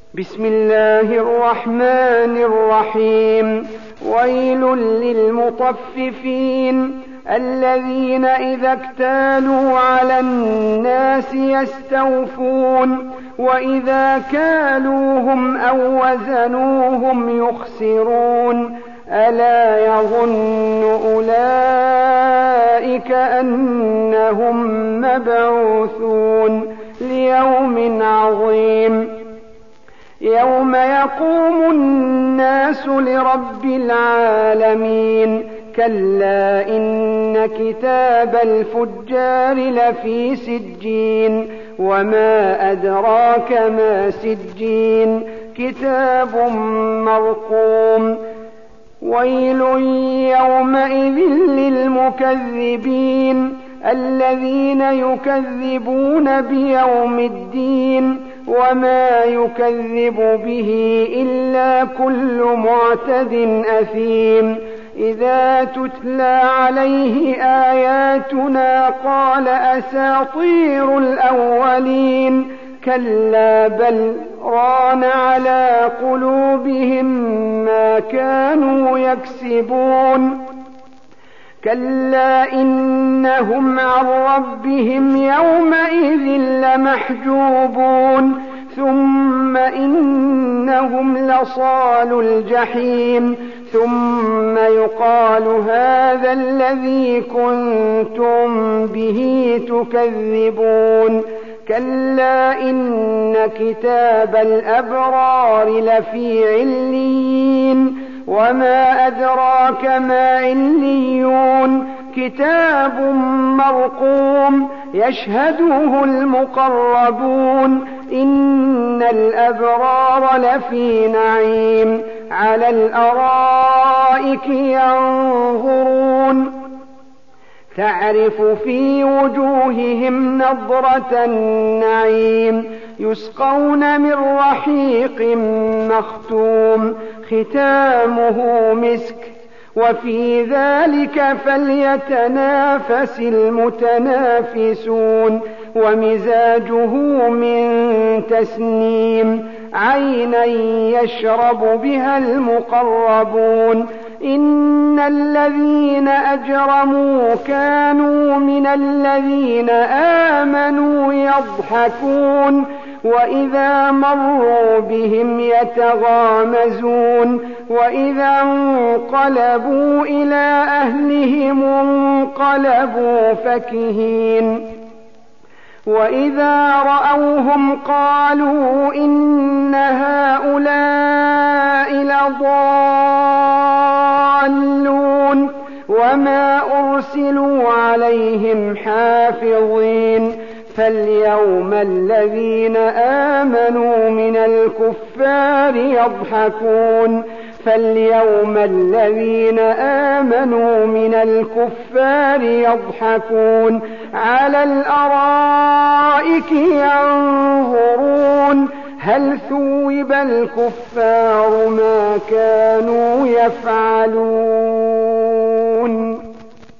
بسم الله الرحمن الرحيم. ويل للمطففين الذين إذا اكتالوا على الناس يستوفون وإذا كالوهم أو وزنوهم يخسرون ألا يظن أولئك أنهم مبعوثون ليوم عظيم يوم يقوم الناس لرب العالمين كلا إن كتاب الفجار لفي سجين وما أدراك ما سجين كتاب مرقوم ويل يومئذ للمكذبين الذين يكذبون بيوم الدين وما يكذب به إلا كل معتد أثيم إذا تتلى عليه آياتنا قال أساطير الأولين كلا بل ران على قلوبهم ما كانوا يكسبون كلا إنهم عن ربهم يومئذ لمحجوبون ثم إنهم لصالو الجحيم ثم يقال هذا الذي كنتم به تكذبون كلا إن كتاب الأبرار لفي عليين وما أدراك ما عليون كتاب مرقوم يشهده المقربون إن الأبرار لفي نعيم على الأرائك ينظرون تعرف في وجوههم نضرة النعيم يسقون من رحيق مختوم ختامه مسك وفي ذلك فليتنافس المتنافسون ومزاجه من تسنيم عينا يشرب بها المقربون إن الذين أجرموا كانوا من الذين آمنوا يضحكون وإذا مروا بهم يتغامزون وإذا انقلبوا إلى أهلهم انقلبوا فكهين وإذا رأوهم قالوا إن هؤلاء لضالون وما أرسلوا عليهم حافظين فاليوم الذين آمنوا من الكفار يضحكون فاليوم الذين آمنوا من الكفار يضحكون على الأرائك ينظرون هل ثوب الكفار ما كانوا يفعلون.